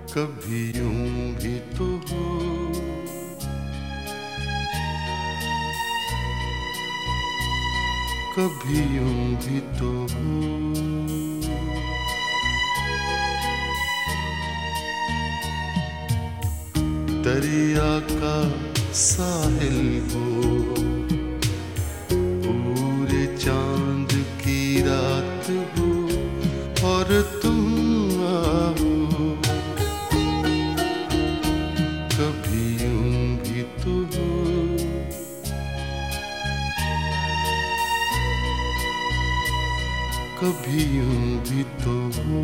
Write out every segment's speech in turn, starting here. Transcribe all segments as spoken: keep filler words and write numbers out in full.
कभी यूं भी तो हो, कभी यूं भी तो हो। दरिया का साहिल हो, पूरे चांद की रात हो और तुम आओ, कभी यूं भी तो हो, कभी यूं भी तो हो।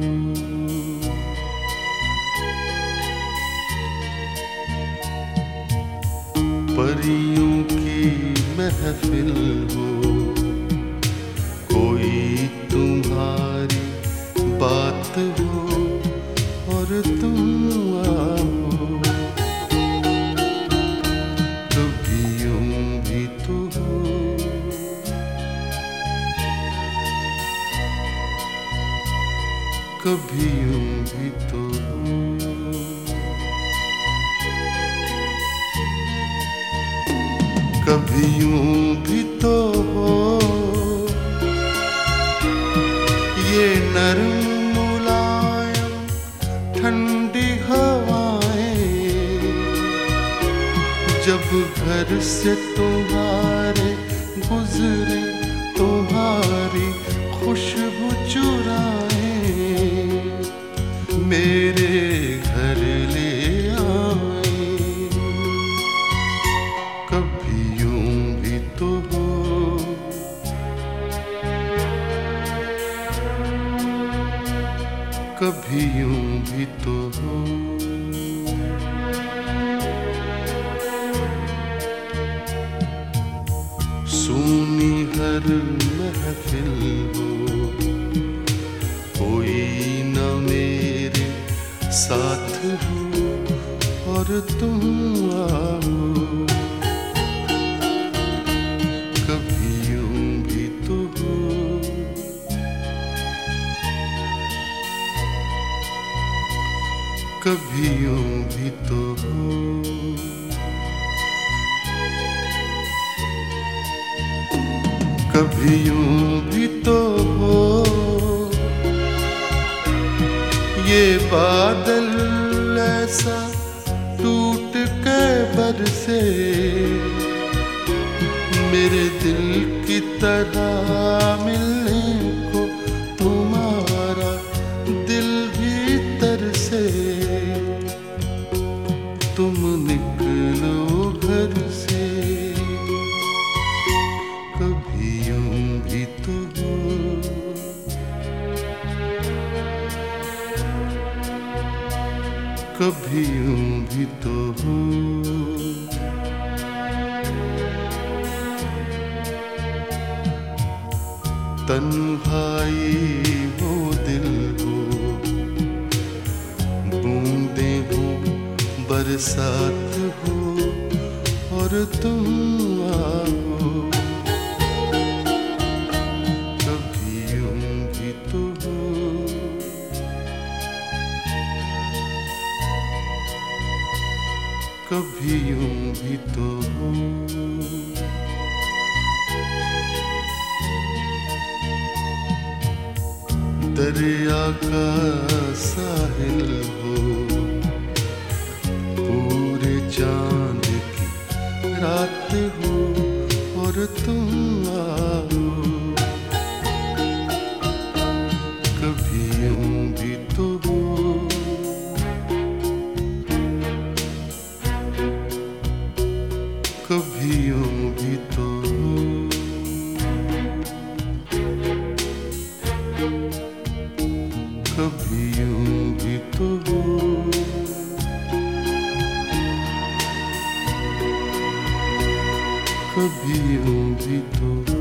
परियों की महफिल हो, कोई तुम्हारी बात हो और तुम आओ, कभी यूं भी तो हो, कभी यूं भी तो हो। कभी यूं भी तो हो, ये नरम मुलायम ठंडी हवाएं, जब घर से तुम्हारे गुजरे तुम्हारी खुशबू चुराए, मेरे घर ले आए, कभी यूं भी तो हो, कभी यूं भी तो हो। सूनी हर महफिल हो, कोई न मेरे साथ हो और तुम आओ, कभी यूं भी तो हो, कभी यूं भी तो हो। कभी यूं भी तो हो, ये बादल ऐसा टूट के बरसे, मेरे दिल की तरह मिलने को तुम्हारा दिल भी तरसे, तुम निकलो घर से, कभी यूं भी तो हो, कभी यूं भी तो हो। तन्हाई हो दिल हो, बूंदे हो बरसात हो और तुम आओ, कभी यूं भी तो हो, कभी यूं भी तो हो। दरिया का साहिल हो, पूरे चांद की रात हो और तुम आओ, कभी यूं भी तो हो, कभी यूं भी तो हो, कभी यूं भी तो हो, कभी यूं भी तो हो।